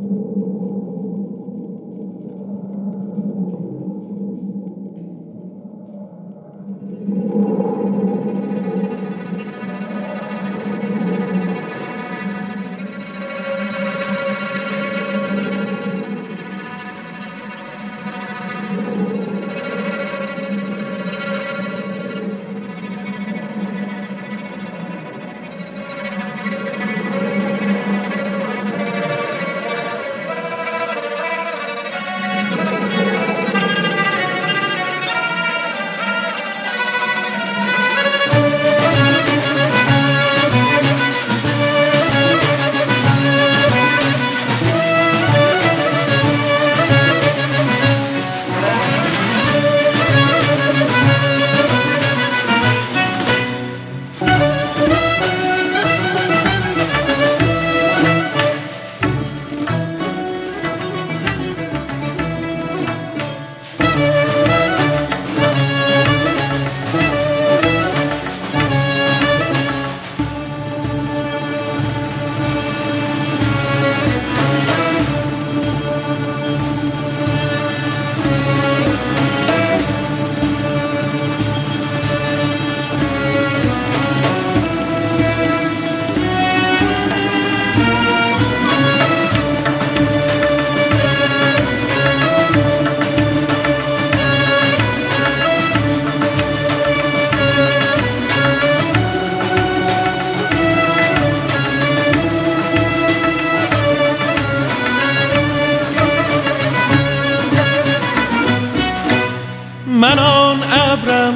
من آن ابرم،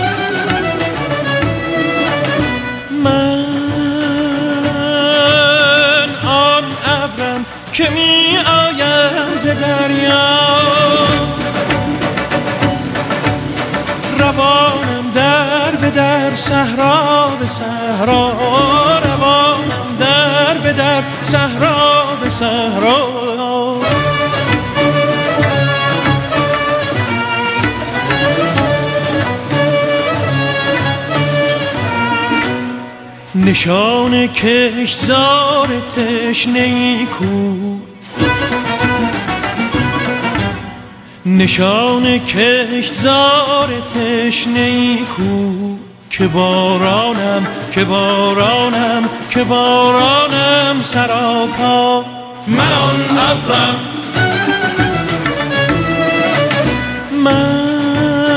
من آن ابرم که می آیم ز دریا، روانم در به در صحرا به صحرا، روانم در به در صحرا به صحرا. نشان کشتزار تشنه‌ای کو، نشان کشتزار تشنه‌ای کو، که بارانم که بارانم که بارانم سراپا. من آن ابرم، من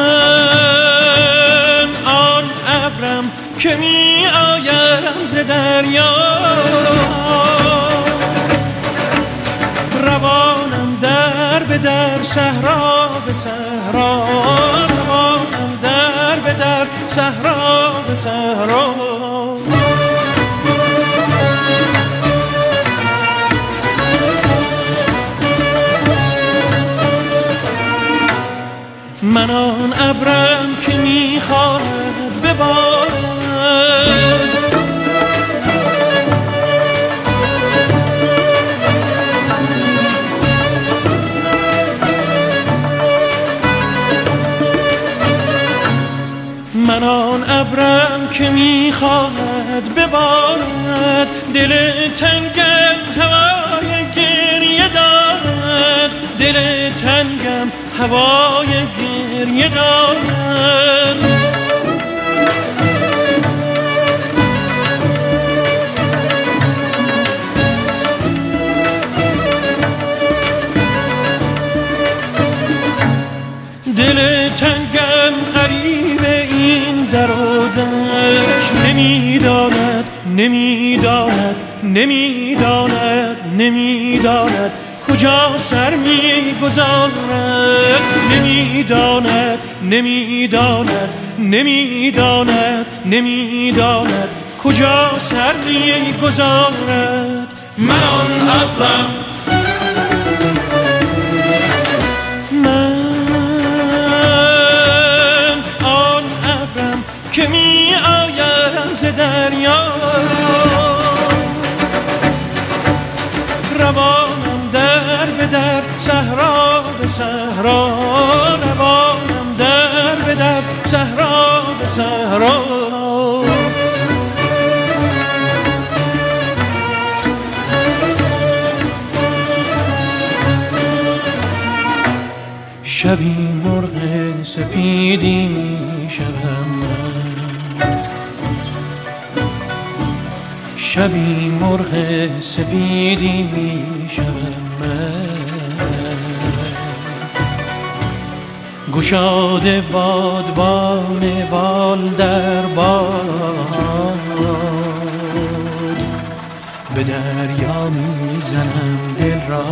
آن ابرم که می آیم ز دریا، روانم در به در صحرا به صحرا، روانم در به در صحرا به صحرا. من آن ابرم که می‌خواهد ببارد، من آن ابرم که می‌خواهد ببارد، دل تنگم هوای گریه دارد، دل تنگم هوای گریه دارد. دل تنگم غریب این در و دشت، نمیداند نمیداند نمیداند نمیداند کجا سر میگذارد، نمیداند نمیداند نمیداند نمیداند کجا سر میگذارد. من آن ابرم، من آن ابرم که می آیم ز دریا، روانم در به در صحرا به صحرا، روانم در به در صحرا به صحرا. شبی مرغ سپیدی می شوم من، شبی مرغ سپیدی می شوم من. گشاده بادبان بال در باد، به دریا می زنم دل را،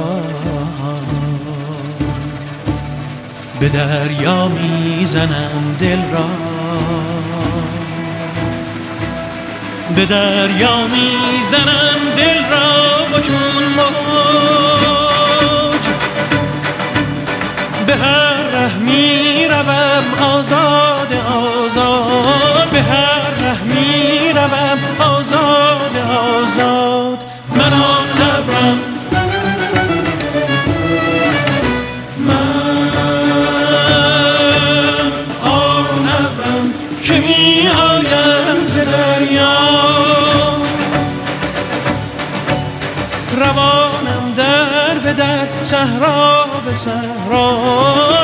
به دریا می زنم دل را، به دریا می زنم دل را. و چون موج به هر ره می روم آزاد آزاد، به هر ره می روم آزاد آزاد. من آن ابرم، که می آیم ز دریا. روانم در به در، صحرا به صحرا،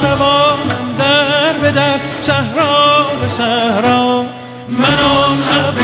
روانم در به در، صحرا به صحرا. من آن